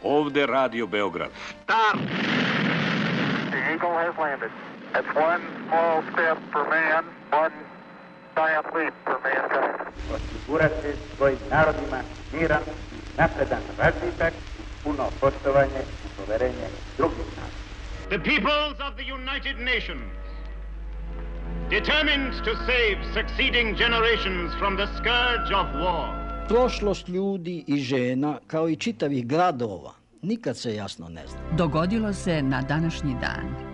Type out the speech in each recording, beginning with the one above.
Ovde Radio Beograd. Start! The Eagle has landed. That's one small step for man, one giant leap for mankind. Osigurati svojim narodima miran, napredan razvitak, puno poštovanje i poverenje drugih naroda. The peoples of the United Nations, determined to save succeeding generations from the scourge of war. Prošlost ljudi i žena, kao i čitavih gradova, nikad se jasno ne zna. Dogodilo se na današnji dan.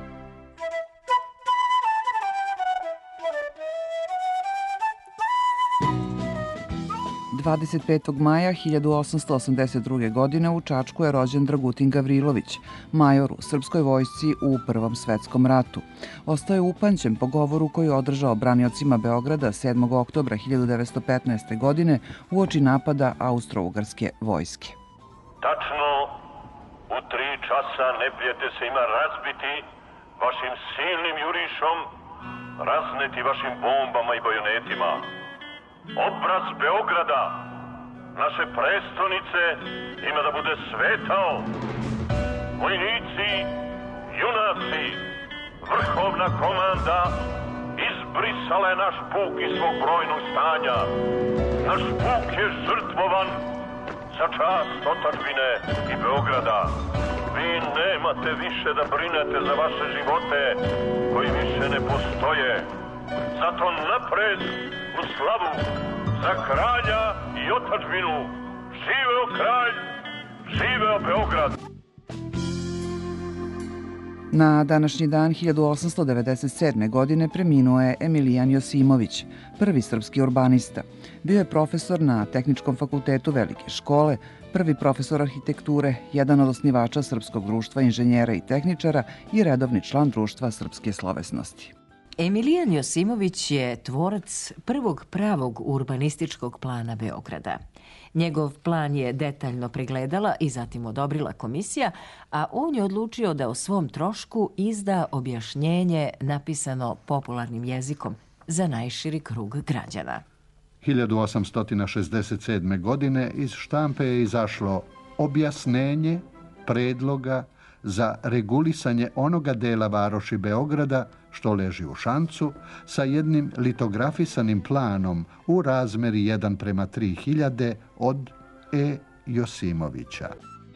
25. maja 1882. godine u Čačku je rođen Dragutin Gavrilović, major u srpskoj vojsci u Prvom svetskom ratu. Ostao je upamćen po govoru koji je održao braniocima Beograda 7. oktobra 1915. godine uoči napada Austro-Ugarske vojske. Tačno u 3 časa neprijatelj se ima razbiti vašim silnim jurišom, razneti vašim bombama i bajonetima. Obraz Beograda, naše prestonice, ima da bude svetao. Vojnici, junaci, vrhovna komanda izbrisala je naš puk iz svog brojnog stanja. Naš puk je žrtvovan za čast otadžbine i Beograda. Vi nemate više da brinete za vaše živote koji više ne postoje. Zato napred u slavu za kralja i otadžbinu. Živeo kralj, živeo Beograd. Na današnji dan 1897. godine preminuo je Emilijan Josimović, prvi srpski urbanista. Bio je profesor na Tehničkom fakultetu Velike škole, prvi profesor arhitekture, jedan od osnivača Srpskog društva inženjera i tehničara i redovni član Društva srpske slovesnosti. Emilijan Josimović je tvorac prvog pravog urbanističkog plana Beograda. Njegov plan je detaljno pregledala i zatim odobrila komisija, a on je odlučio da o svom trošku izda objašnjenje napisano popularnim jezikom za najširi krug građana. 1867. godine iz štampe je izašlo objašnjenje predloga za regulisanje onoga dela varoši Beograda što leži u Šancu sa jednim litografisanim planom u razmeri 1:3000 od E. Josimovića.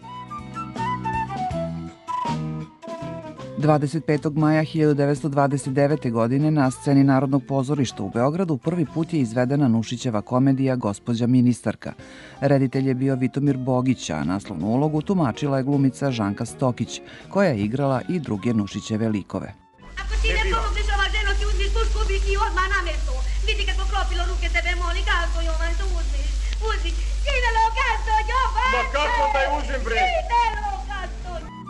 25. maja 1929. godine na sceni Narodnog pozorišta u Beogradu prvi put je izvedena Nušićeva komedija Gospođa ministarka. Reditelj je bio Vitomir Bogić, a naslovnu ulogu tumačila je glumica Žanka Stokić, koja je igrala i druge Nušićeve likove. Ako ti ne pomogneš ova ženo, ti uzmiš tušku, bi ti odmah na mesto. Vidi kako klopilo ruke tebe, moli, kako Jovan to uzmiš. Uzmi, živelo gasto, Jovan! Ma kako da je uzim, bre? Živelo gasto!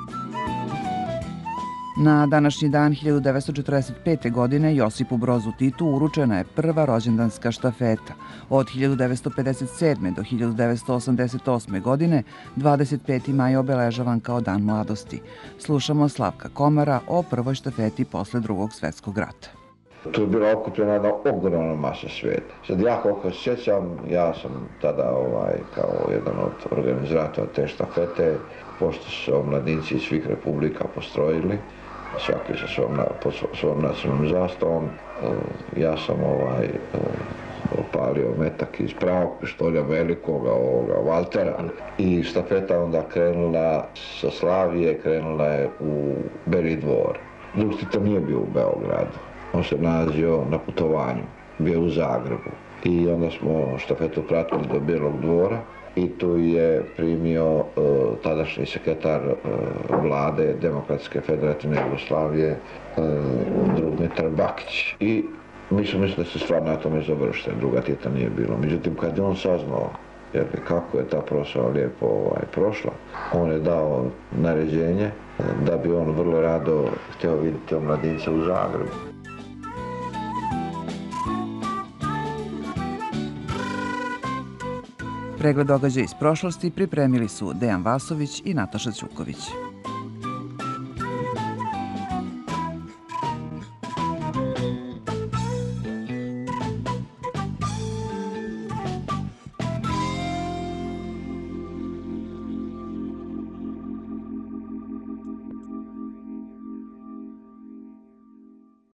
Na današnji dan 1945. godine Josipu Brozu Titu uručena je prva rođendanska štafeta. Od 1957. do 1988. godine 25. maj obeležavan kao Dan mladosti. Slušamo Slavka Komara o prvoj štafeti posle Drugog svjetskog rata. Tu je bila okupljena jedna ogromna masa svijeta. Sad ja koliko se sjećam, ja sam tada kao jedan od organizatora te štafete, pošto su omladinci iz svih republika postrojili, svaki sa svom nacionalnom zastavom, ja sam opalio metak iz pravog pištolja velikoga, Valtera, i štafeta onda krenula sa Slavije, krenula je u Beli dvor. Drug Tito nije bio u Beogradu, on se nalazio na putovanju, bio u Zagrebu, i onda smo štafetu pratili do Belog dvora i tu je primio tadašnji sekretar vlade Demokratske federativne Jugoslavije Dmitar Bakić. I mi smo mislili da se stvar na tome završila, druga Tita nije bilo. Međutim, kad je on saznao kako je ta proslava lijepo prošla, on je dao naređenje da bi on vrlo rado htio vidjeti omladince u Zagrebu. Pregled događaja iz prošlosti pripremili su Dejan Vasović i Nataša Ćuković.